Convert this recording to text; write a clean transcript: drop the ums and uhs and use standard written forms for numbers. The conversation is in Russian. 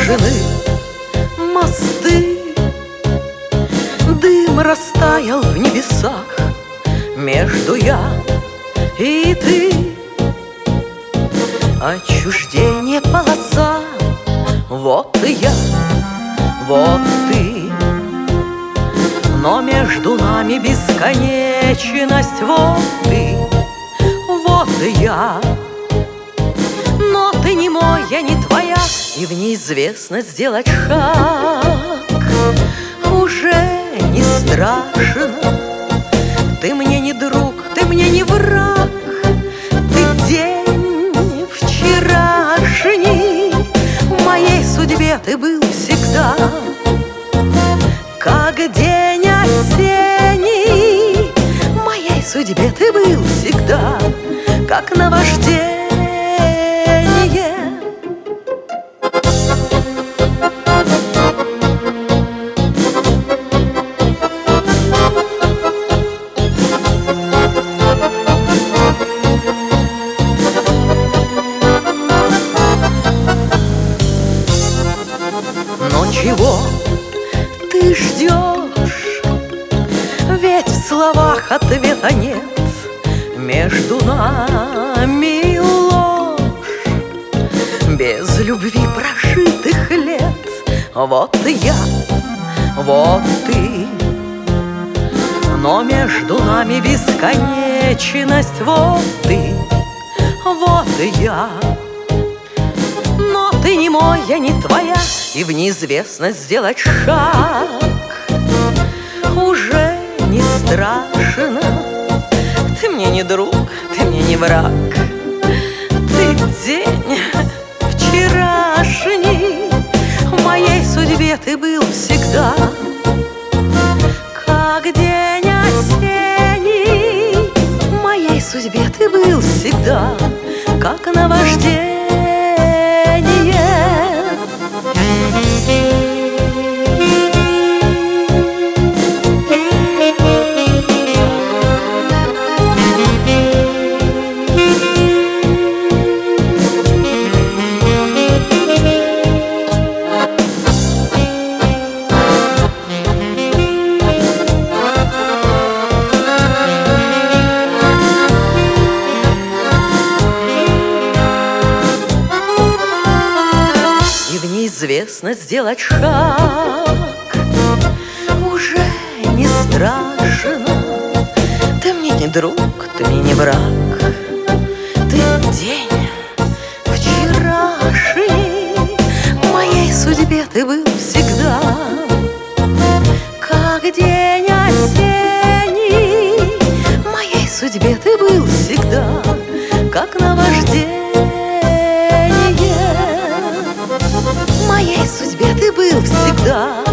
сложены мосты, дым растаял в небесах между я и ты. Отчуждение полоса, вот и я, вот ты. Но между нами бесконечность, вот ты, вот и я. Но ты не мой, я не твоя, и в неизвестность сделать шаг уже не страшно. Ты мне не друг, ты мне не враг, ты день вчерашний. В моей судьбе ты был всегда, как день осенний. В моей судьбе ты был всегда, как наваждение. Но чего ты ждешь? Ведь в словах ответа нет. Между нами ложь, без любви прожитых лет. Вот я, вот ты. Но между нами бесконечность. Вот ты, вот и я. Но ты не мой, я не твоя, и в неизвестность сделать шаг уже не страшно. Ты мне не друг, ты мне не враг, ты день вчерашний. В моей судьбе ты был всегда, как день осенний. В моей судьбе ты был всегда, как наваждение. Неизвестно сделать шаг уже не страшно. Ты мне не друг, ты мне не враг, ты день вчерашний. В моей судьбе ты был всегда, как день осенний. В моей судьбе ты был всегда, как наваждение. В моей судьбе ты был всегда,